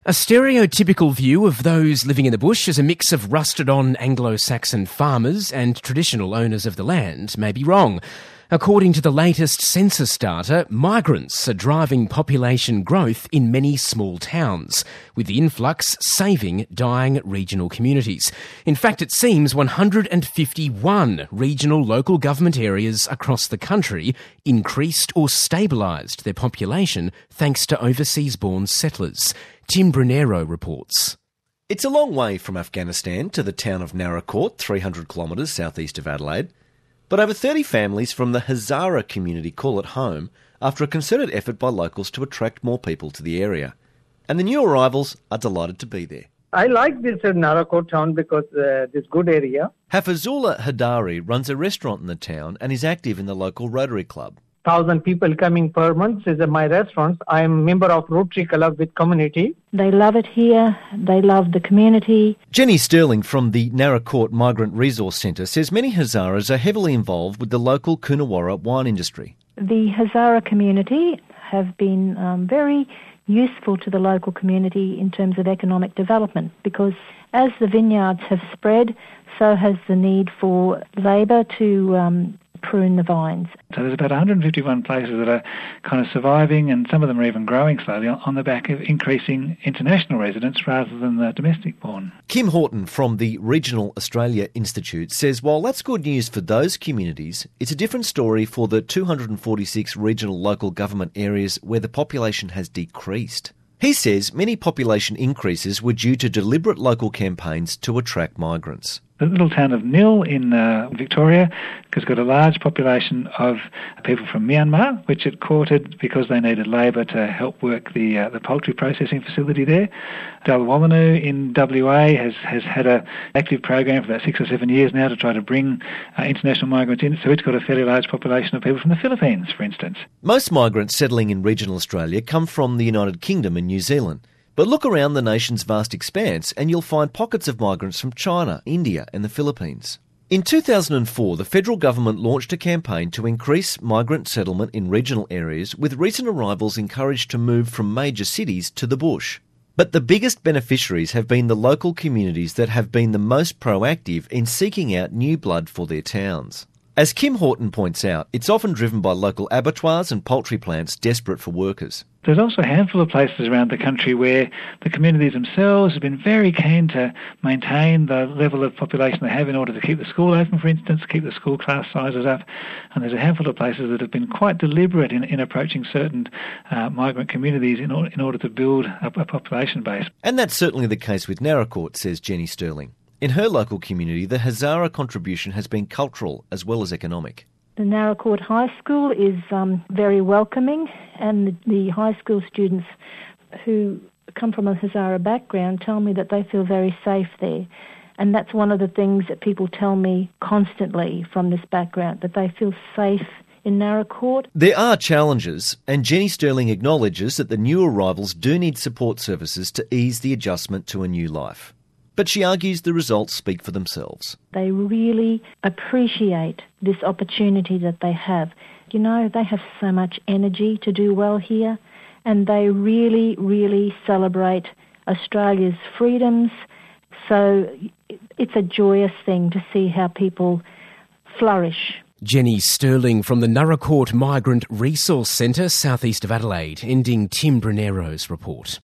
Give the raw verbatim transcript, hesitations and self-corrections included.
A stereotypical view of those living in the bush as a mix of rusted-on Anglo-Saxon farmers and traditional owners of the land may be wrong. According to the latest census data, migrants are driving population growth in many small towns, with the influx saving dying regional communities. In fact, it seems one hundred fifty-one regional local government areas across the country increased or stabilised their population thanks to overseas-born settlers. Tim Brunero reports. It's a long way from Afghanistan to the town of Naracoorte, three hundred kilometres southeast of Adelaide. But over thirty families from the Hazara community call it home after a concerted effort by locals to attract more people to the area. And the new arrivals are delighted to be there. I like this uh, Naracoorte town because uh, it's good area. Hafizullah Hadari runs a restaurant in the town and is active in the local Rotary Club. Thousand people coming per month is uh, my restaurant. I am member of Rotary Club with community. They love it here. They love the community. Jenny Sterling from the Naracoorte Migrant Resource Centre says many Hazaras are heavily involved with the local Coonawarra wine industry. The Hazara community have been um, very useful to the local community in terms of economic development because as the vineyards have spread, so has the need for labour to um, prune the vines. So there's about one hundred fifty-one places that are kind of surviving, and some of them are even growing slowly on the back of increasing international residents rather than the domestic born. Kim Horton from the Regional Australia Institute says while that's good news for those communities, it's a different story for the two hundred forty-six regional local government areas where the population has decreased. He says many population increases were due to deliberate local campaigns to attract migrants. The little town of Nil in uh, Victoria has got a large population of people from Myanmar, which it courted because they needed labour to help work the uh, the poultry processing facility there. Dalwallanu in W A has, has had an active program for about six or seven years now to try to bring uh, international migrants in, so it's got a fairly large population of people from the Philippines, for instance. Most migrants settling in regional Australia come from the United Kingdom and New Zealand. But look around the nation's vast expanse and you'll find pockets of migrants from China, India and the Philippines. In two thousand four, the federal government launched a campaign to increase migrant settlement in regional areas, with recent arrivals encouraged to move from major cities to the bush. But the biggest beneficiaries have been the local communities that have been the most proactive in seeking out new blood for their towns. As Kim Horton points out, it's often driven by local abattoirs and poultry plants desperate for workers. There's also a handful of places around the country where the communities themselves have been very keen to maintain the level of population they have in order to keep the school open, for instance, keep the school class sizes up. And there's a handful of places that have been quite deliberate in, in approaching certain uh, migrant communities in, or, in order to build up a population base. And that's certainly the case with Naracoorte, says Jenny Sterling. In her local community, the Hazara contribution has been cultural as well as economic. The Naracoorte High School is um, very welcoming, and the, the high school students who come from a Hazara background tell me that they feel very safe there. And that's one of the things that people tell me constantly from this background, that they feel safe in Naracoorte. There are challenges, and Jenny Sterling acknowledges that the new arrivals do need support services to ease the adjustment to a new life. But she argues the results speak for themselves. They really appreciate this opportunity that they have. You know, they have so much energy to do well here, and they really, really celebrate Australia's freedoms. So it's a joyous thing to see how people flourish. Jenny Sterling from the Naracoorte Migrant Resource Centre, southeast of Adelaide, ending Tim Brunero's report.